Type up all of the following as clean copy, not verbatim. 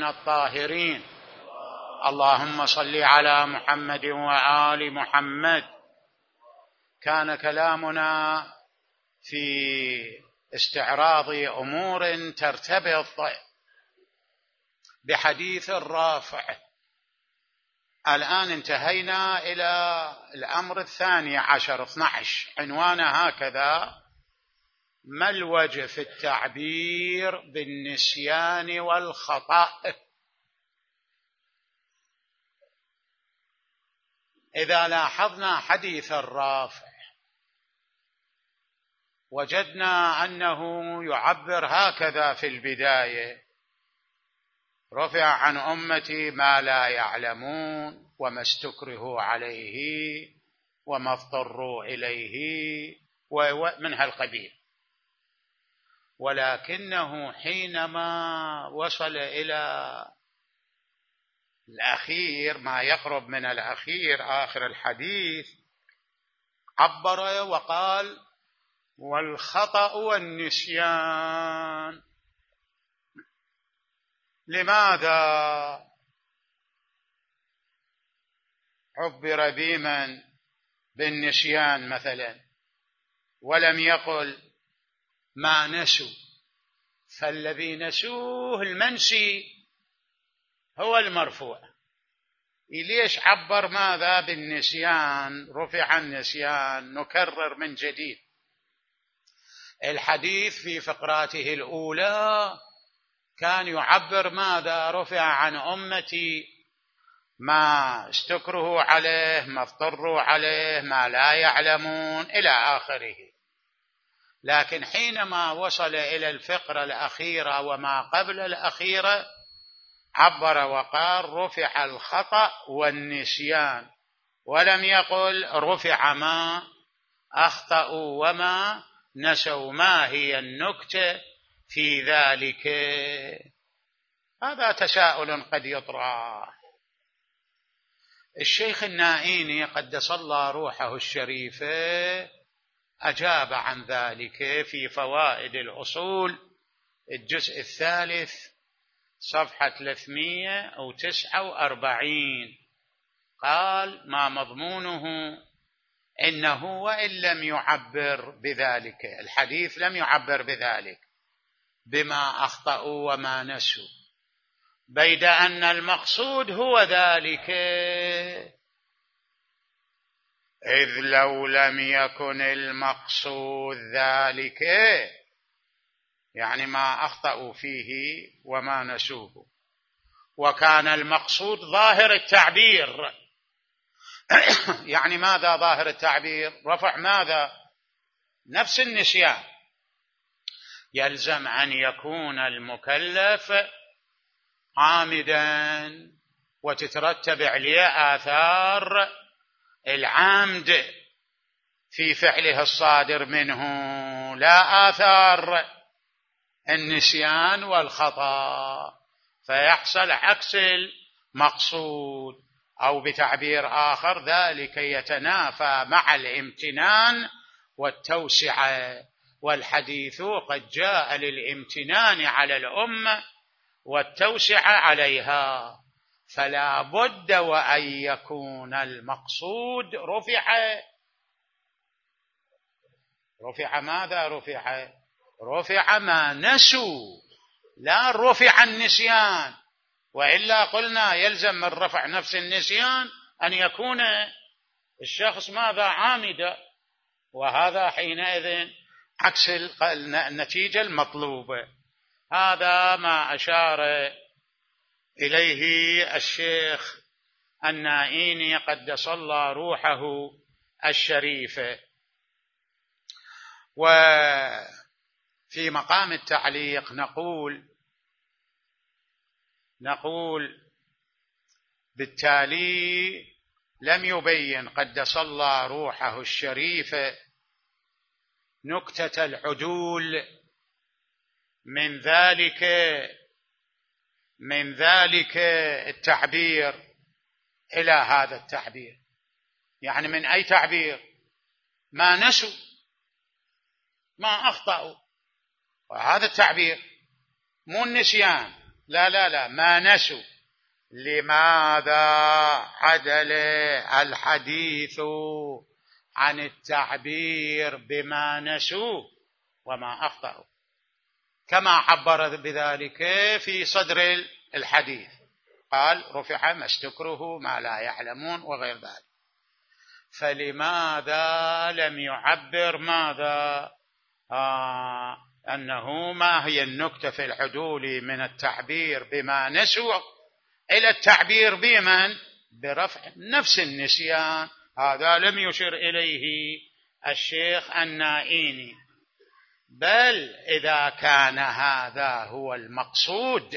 الطيبين الطاهرين. اللهم صل على محمد وآل محمد. كان كلامنا في استعراض أمور ترتبط بحديث الرافع. الآن انتهينا إلى الأمر 12 عنوانه هكذا: ما الوجه في التعبير بالنسيان والخطأ؟ إذا لاحظنا حديث الرافع وجدنا أنه يعبر هكذا في البداية: رفع عن أمتي ما لا يعلمون وما استكرهوا عليه وما اضطروا إليه ومن هالقبيل. ولكنه حينما وصل إلى الأخير، ما يقرب من الأخير، آخر الحديث، عبر وقال: والخطأ والنسيان. لماذا عبر بمن بالنسيان مثلا ولم يقل ما نسوا؟ فالذي نسوه المنسي هو المرفوع. ليش عبر ماذا بالنسيان؟ رفع النسيان. نكرر من جديد: الحديث في فقراته الأولى كان يعبر ماذا؟ رفع عن أمتي ما استكرهوا عليه، ما اضطروا عليه، ما لا يعلمون، إلى آخره. لكن حينما وصل إلى الفقرة الأخيرة وما قبل الأخيرة عبر وقال: رفع الخطأ والنسيان، ولم يقل رفع ما أخطأوا وما نسوا. ما هي النكتة في ذلك؟ هذا تساؤل قد يطرح. الشيخ النائيني قدس الله روحه الشريفة أجاب عن ذلك في فوائد الأصول الجزء 3 صفحة 349. قال: ما مضمونه؟ إنه وإن لم يعبر بذلك، الحديث لم يعبر بذلك، بما أخطأوا وما نسوا، بيد أن المقصود هو ذلك، إذ لو لم يكن المقصود ذلك، يعني ما أخطأوا فيه وما نسوه، وكان المقصود ظاهر التعبير. يعني ماذا ظاهر التعبير؟ رفع ماذا؟ نفس النسيان. يلزم أن يكون المكلف عامدا وتترتب عليه آثار العمد في فعله الصادر منه، لا آثار النسيان والخطأ، فيحصل عكس المقصود. أو بتعبير آخر: ذلك يتنافى مع الامتنان والتوسعة، والحديث قد جاء للامتنان على الأمة والتوسعة عليها، فلا بد وأن يكون المقصود رفع ماذا؟ رفع ما نسوا، لا رفع النسيان. وإلا قلنا يلزم من رفع نفس النسيان أن يكون الشخص ماذا؟ عامدا، وهذا حينئذ عكس النتيجة المطلوبة. هذا ما أشار إليه الشيخ النائيني قدس الله روحه الشريفة. وفي مقام التعليق نقول بالتالي لم يبين قدس الله روحه الشريفة نكتة العدول من ذلك التعبير إلى هذا التعبير. يعني من أي تعبير؟ ما نسوا، ما أخطأوا، وهذا التعبير، مو النسيان، لا ما نسوا. لماذا عدل الحديث عن التعبير بما نسوا وما أخطأوا، كما عبر بذلك في صدر الحديث، قال رفع ما استكره ما لا يعلمون وغير ذلك. فلماذا لم يعبر ماذا أنه ما هي النكتة في العدول من التعبير بما نسوا إلى التعبير بمن برفع نفس النسيان؟ هذا لم يشر إليه الشيخ النائيني. بل إذا كان هذا هو المقصود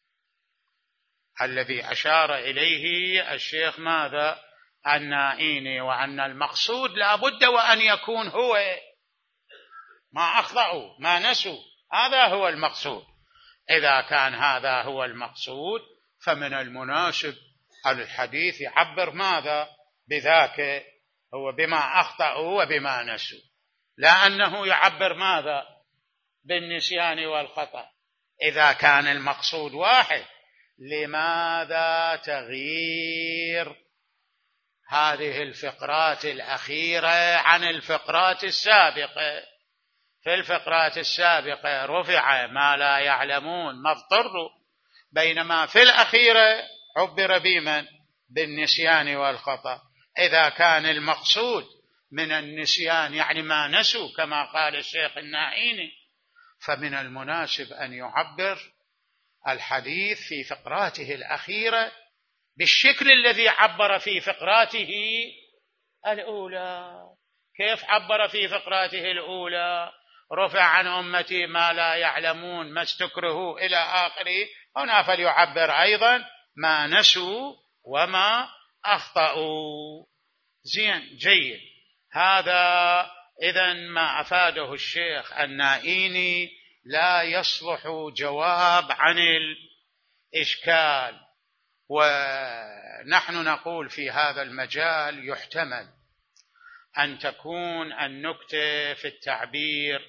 الذي أشار إليه الشيخ ماذا النائيني، وأن المقصود لا بد وأن يكون هو ما أخطأوا ما نسوا، هذا هو المقصود. إذا كان هذا هو المقصود فمن المناسب الحديث يعبر ماذا بذاك، هو بما أخطأوا وبما نسوا، لا أنه يعبر ماذا بالنسيان والخطأ. إذا كان المقصود واحد، لماذا تغيير هذه الفقرات الأخيرة عن الفقرات السابقة؟ في الفقرات السابقة رفع ما لا يعلمون ما اضطروا، بينما في الأخيرة عبر بمن بالنسيان والخطأ. إذا كان المقصود من النسيان يعني ما نسوا كما قال الشيخ النائيني، فمن المناسب أن يعبر الحديث في فقراته الأخيرة بالشكل الذي عبر في فقراته الأولى. كيف عبر في فقراته الأولى؟ رفع عن أمتي ما لا يعلمون ما استكرهوا إلى آخره. هنا فليعبر أيضا ما نسوا وما أخطأوا. زين جيد. هذا إذن ما أفاده الشيخ النائيني لا يصلح جواب عن الإشكال. ونحن نقول في هذا المجال يحتمل أن تكون النكتة في التعبير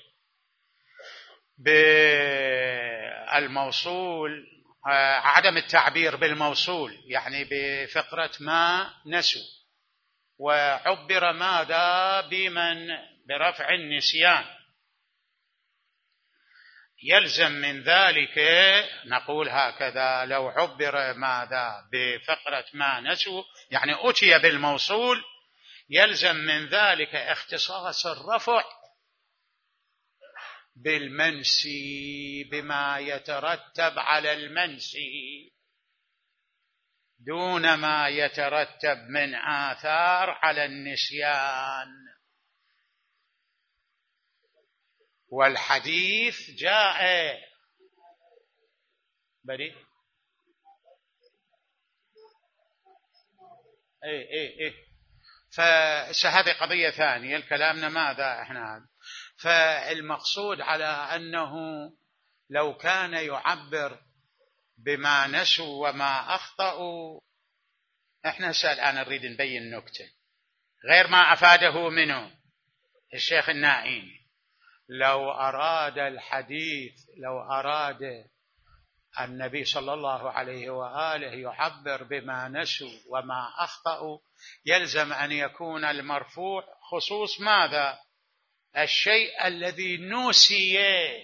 بالموصول، عدم التعبير بالموصول يعني بفقرة ما نسوا، وعبر ماذا بمن برفع النسيان. يلزم من ذلك نقول هكذا: لو عبر ماذا بفقرة ما نسوا يعني أتي بالموصول، يلزم من ذلك اختصاص الرفع بالمنسي بما يترتب على المنسي دون ما يترتب من آثار على النسيان. والحديث جاء بريء فهذه قضية ثانية. كلامنا ماذا احنا، فالمقصود على أنه لو كان يعبر بما نسوا وما أخطأوا، احنا الآن نريد نبين نكتة غير ما أفاده منه الشيخ النائيني. لو أراد الحديث، لو أراد النبي صلى الله عليه وآله يعبر بما نسوا وما أخطأوا، يلزم أن يكون المرفوع خصوص ماذا؟ الشيء الذي نسي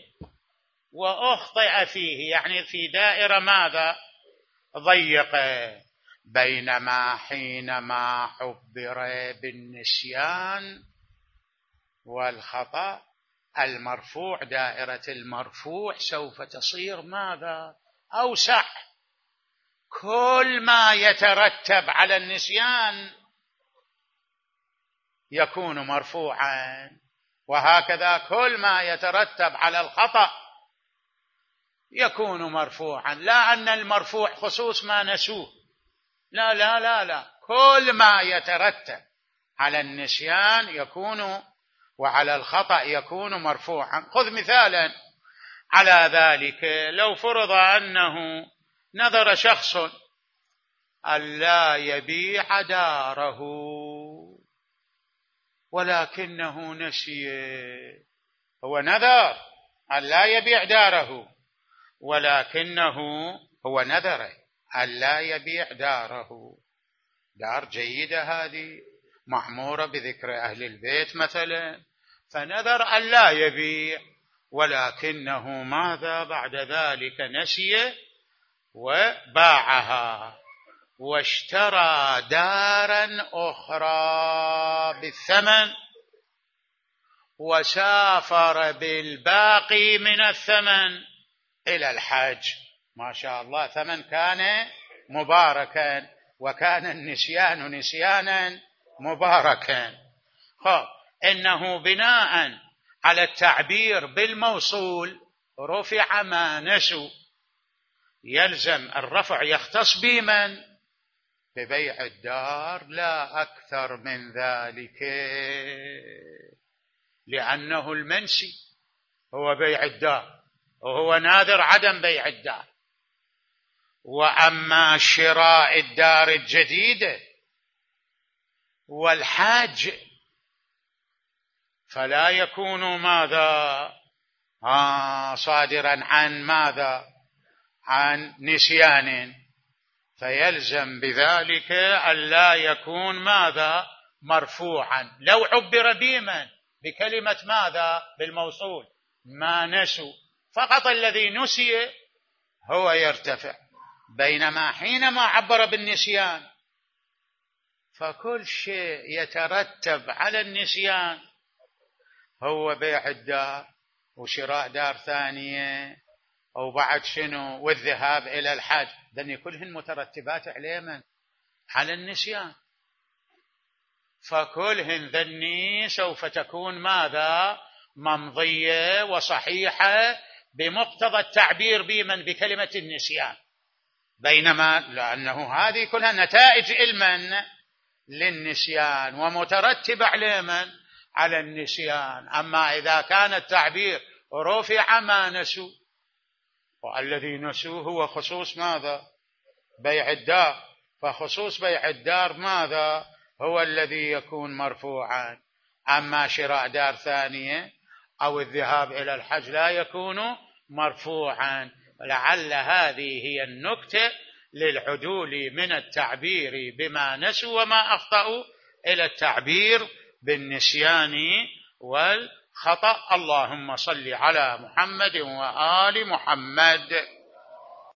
وأخطأ فيه، يعني في دائرة ماذا؟ ضيقة. بينما حينما عبر بالنسيان والخطأ، المرفوع دائرة المرفوع سوف تصير ماذا؟ أوسع. كل ما يترتب على النسيان يكون مرفوعا، وهكذا كل ما يترتب على الخطأ يكون مرفوعا. لا أن المرفوع خصوص ما نسوه، لا لا لا لا، كل ما يترتب على النسيان يكون وعلى الخطأ يكون مرفوعا. خذ مثالا على ذلك. لو فرض أنه نذر شخص ألا يبيع داره ولكنه نسي، هو نذر ألا يبيع داره ولكنه هو نذر أن لا يبيع داره، دار جيدة هذه معمورة بذكر أهل البيت مثلا، فنذر أن لا يبيع، ولكنه ماذا بعد ذلك نسي وباعها واشترى دارا أخرى بالثمن وسافر بالباقي من الثمن إلى الحج. ما شاء الله، ثمن كان مباركا، وكان النسيان نسيانا مباركا. إنه بناء على التعبير بالموصول رفع ما نسوا، يلزم الرفع يختص بمن؟ ببيع الدار لا أكثر من ذلك، لأنه المنسي هو بيع الدار، وهو ناذر عدم بيع الدار. وأما شراء الدار الجديدة والحاج فلا يكون ماذا؟ صادرا عن ماذا؟ عن نسيان، فيلزم بذلك ألا يكون ماذا؟ مرفوعا. لو عبر بمن؟ بكلمة ماذا؟ بالموصول، ما نسوا، فقط الذي نسي هو يرتفع، بينما حينما عبر بالنسيان فكل شيء يترتب على النسيان هو بيع الدار وشراء دار ثانية، أو بعد شنو؟ والذهاب إلى الحج، ذني كلهن مترتبات على من؟ على النسيان. فكلهن ذني سوف تكون ماذا؟ ممضية وصحيحة بمقتضى التعبير بمن؟ بكلمة النسيان، بينما لأنه هذه كلها نتائج علما للنسيان ومترتبة على من؟ على النسيان. أما إذا كان التعبير رفع ما نسوا، والذي نسوه هو خصوص ماذا؟ بيع الدار، فخصوص بيع الدار ماذا؟ هو الذي يكون مرفوعا. أما شراء دار ثانية أو الذهاب إلى الحج لا يكون مرفوعا. لعل هذه هي النكتة للعدول من التعبير بما نسوا وما أخطأوا إلى التعبير بالنسيان والخطأ. اللهم صل على محمد وآل محمد.